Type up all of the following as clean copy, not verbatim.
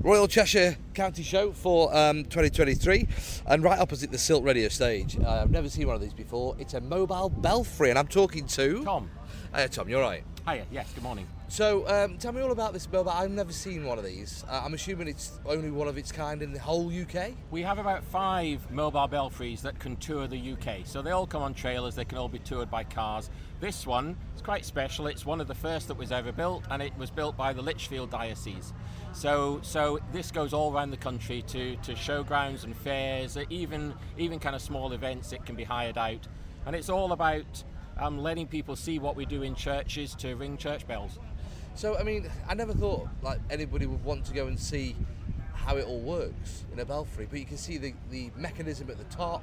Royal Cheshire County Show for 2023, and right opposite the Silk Radio stage. I've never seen one of these before. It's a mobile belfry, and I'm talking to... Tom. Tom, you're right. Hiya, yes, good morning. So, tell me all about this mobile. I've never seen one of these. I'm assuming it's only one of its kind in the whole UK? We have about 5 mobile belfries that can tour the UK. So they all come on trailers, they can all be toured by cars. This one is quite special. It's one of the first that was ever built, and it was built by the Lichfield Diocese. So this goes all around the country to showgrounds and fairs, even kind of small events. It can be hired out. And it's all about letting people see what we do in churches to ring church bells. So, I mean, I never thought like anybody would want to go and see how it all works in a belfry, but you can see the mechanism at the top,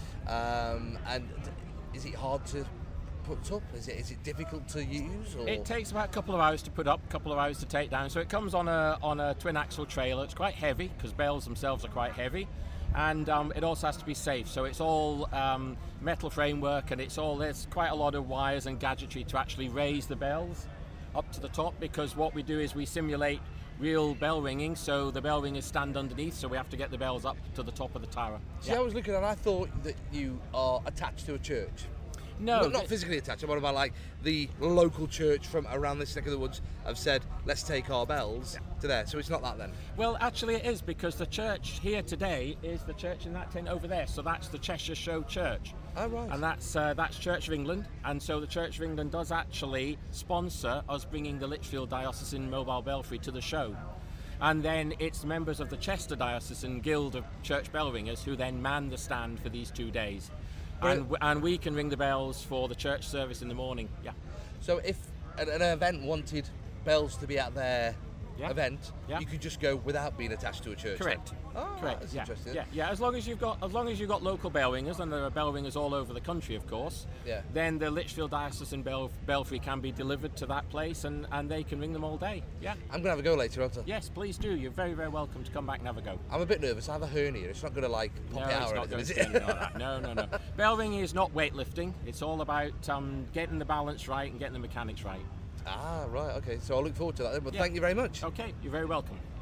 and is it hard to put up? Is it difficult to use? Or? It takes about a couple of hours to put up, a couple of hours to take down. So it comes on a twin axle trailer. It's quite heavy because bells themselves are quite heavy. And it also has to be safe, so it's all metal framework, and there's quite a lot of wires and gadgetry to actually raise the bells up to the top, because what we do is we simulate real bell ringing, so the bell ringers stand underneath, so we have to get the bells up to the top of the tower. See, I was looking and I thought that you are attached to a church. No, not physically attached. I'm about like the local church from around this neck of the woods have said, let's take our bells to there. So it's not that then? Well, actually it is, because the church here today is the church in that tent over there. So that's the Cheshire Show Church. Oh, right. And that's Church of England. And so the Church of England does actually sponsor us bringing the Lichfield Diocesan Mobile Belfry to the show. And then it's members of the Chester Diocesan Guild of Church Bell Ringers who then man the stand for these 2 days. And we can ring the bells for the church service in the morning. Yeah. So if an event wanted bells to be at their event, you could just go without being attached to a church. Correct. Then? Oh, correct. That's yeah. interesting. Yeah. As long as you've got local bell ringers, and there are bell ringers all over the country, of course. Yeah. Then the Lichfield Diocesan Belfry can be delivered to that place, and they can ring them all day. Yeah. I'm gonna have a go later, aren't I? Yes, please do. You're very, very welcome to come back and have a go. I'm a bit nervous. I have a hernia. It's not gonna like pop it out or anything, is it? No. Bell ringing is not weightlifting. It's all about getting the balance right and getting the mechanics right. Ah, right. Okay. So I'll look forward to that then. But thank you very much. Okay. You're very welcome.